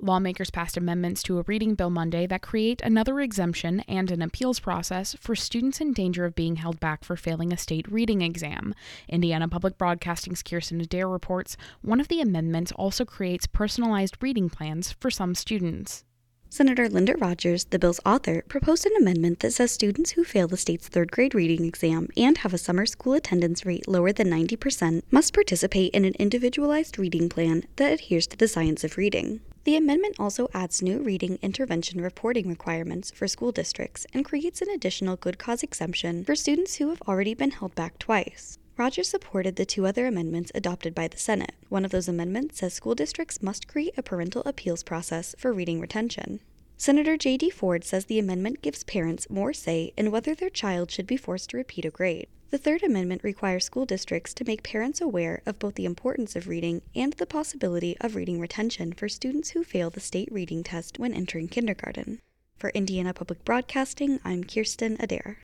Lawmakers passed amendments to a reading bill Monday that create another exemption and an appeals process for students in danger of being held back for failing a state reading exam. Indiana Public Broadcasting's Kirsten Adair reports one of the amendments also creates personalized reading plans for some students. Senator Linda Rogers, the bill's author, proposed an amendment that says students who fail the state's third-grade reading exam and have a summer school attendance rate lower than 90% must participate in an individualized reading plan that adheres to the science of reading. The amendment also adds new reading intervention reporting requirements for school districts and creates an additional good cause exemption for students who have already been held back twice. Rogers supported the two other amendments adopted by the Senate. One of those amendments says school districts must create a parental appeals process for reading retention. Senator J.D. Ford says the amendment gives parents more say in whether their child should be forced to repeat a grade. The third amendment requires school districts to make parents aware of both the importance of reading and the possibility of reading retention for students who fail the state reading test when entering kindergarten. For Indiana Public Broadcasting, I'm Kirsten Adair.